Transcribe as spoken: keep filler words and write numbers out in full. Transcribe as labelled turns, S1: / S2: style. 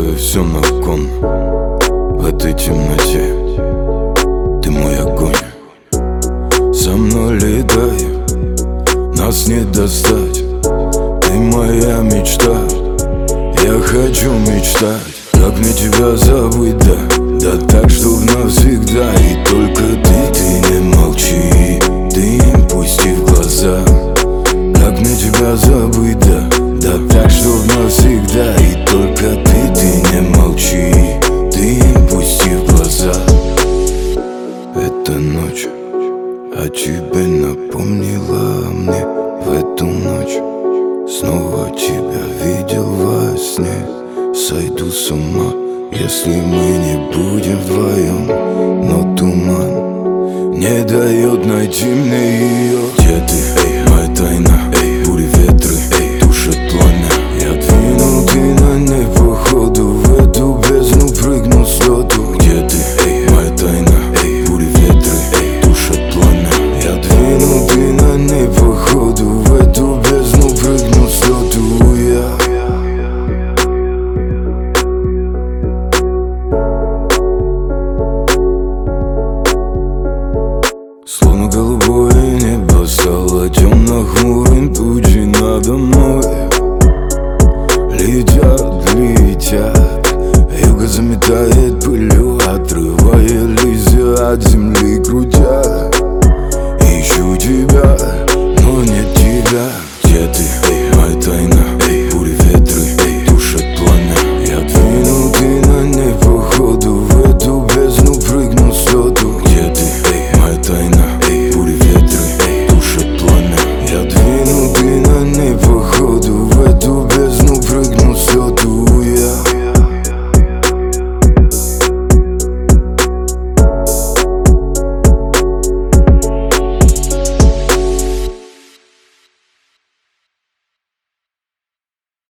S1: ставя все на кон. В этой темноте ты мой огонь. Со мной летай, нас не достать. Ты моя мечта, я хочу мечтать. Как мне тебя забыть, да, да так, чтоб навсегда. И только ты, ты не молчи, ты им пусти в глаза. Как мне тебя забыть, да, да так, чтоб навсегда. И только ты, ты не молчи, ты им пусти в глаза. Эта ночь о тебе напомнила мне. В эту ночь снова тебя видел во сне. Сойду с ума, если мы не будем вдвоем. Но туман не дает найти мне ее. Где ты, эй, моя тайна, эй, бури, ветры, эй, тушат пламя. Я двинул, ты на ней походу. В эту бездну прыгнул с лету. Где ты, эй, моя тайна, эй, бури, ветры, эй, тушат пламя. Я двинул, ты на ней походу. В эту бездну прыгнул с лету я. Словно голубое небо стало темно-хмурым. Тучи надо мной летят, летят. Юго заметает пылью, отрывая листья от земли.